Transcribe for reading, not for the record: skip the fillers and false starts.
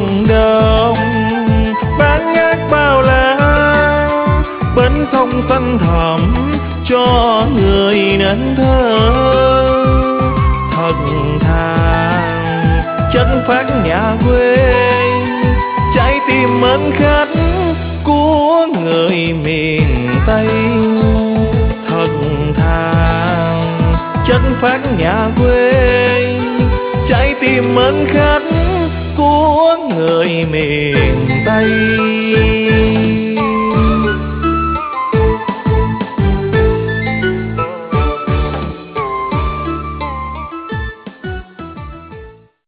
rừng đông bán ngát bao la, bến sông xanh thẳm cho người nên thơ. Thật thà chất phát nhà quê, trái tim mến khách của người miền Tây. Thật thà chất phát nhà quê, trái tim mến khách của người miền Tây.